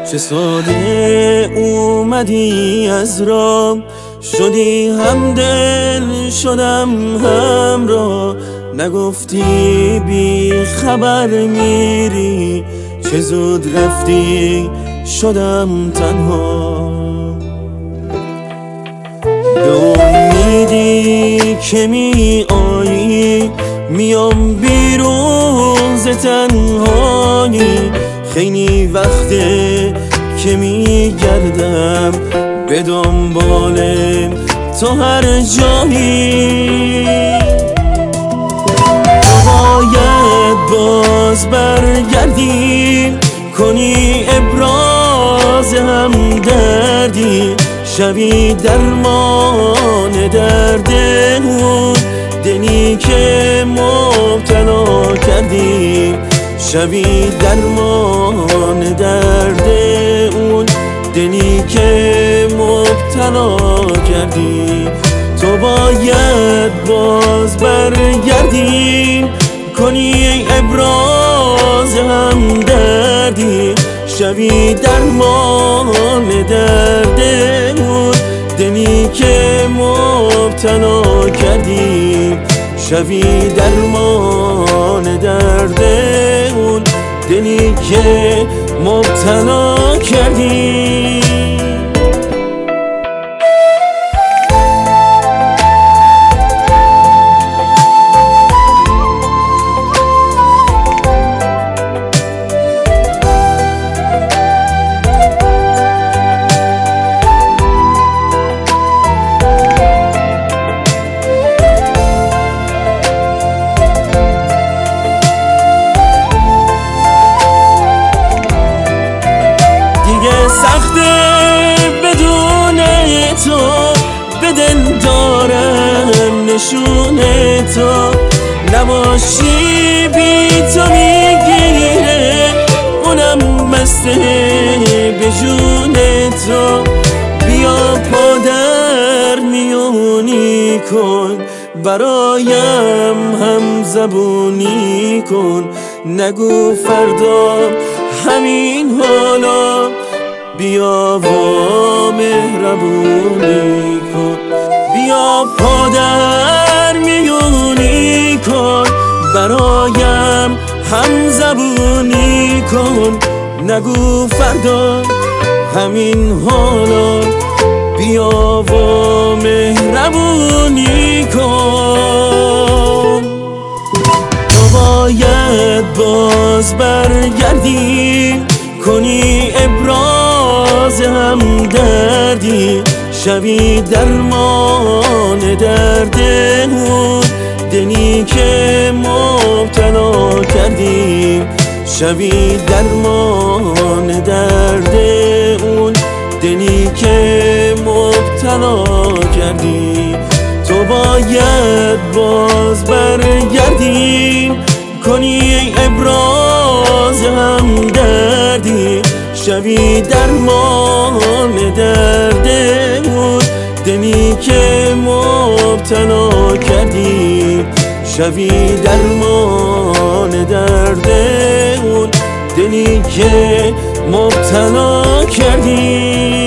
چه ساده اومدی از راه، شدی همدل شدم همراه. نگفتی بی خبر میری، چه زود رفتی شدم تنها. به امیدی که می آیی میام بیرون ز تنهایی. خیلی وقته که میگردم به دنبال تو هر جایی. تو باید باز برگردی، کنی ابراز همدردی، شوی درمان درد اون دلی که مبتلا کردی. شوی درمان درد اون دلی که مبتلا کردی. تو باید باز برگردی، کنی ابراز همدردی، شوی درمان درد اون دلی که مبتلا کردی. شوی درمان درد اون دلی که مبتلا کردی. به دل دارم نشون تو، نباشی بی تو میگیره اونم مسته به جون تو. بیا پادر میونی کن، برایم هم زبونی کن. نگو فردا همین حالا، بیا و مهربونی کن. بیا پادر میونی کن، برایم هم زبونی کن. نگو فردا همین حالا، بیا و مهربونی کن. تو باید باز برگردی، کنی ابراز همدردی، شوی درمان درد اون دلی که مبتلا کردی. شوی درمان درد اون دلی که مبتلا کردی. تو باید باز برگردی، کنی ابراز همدردی، شوی درمان درد اون دلی که مبتلا کردی. شوی درمان درد اون دلی که مبتلا کردی.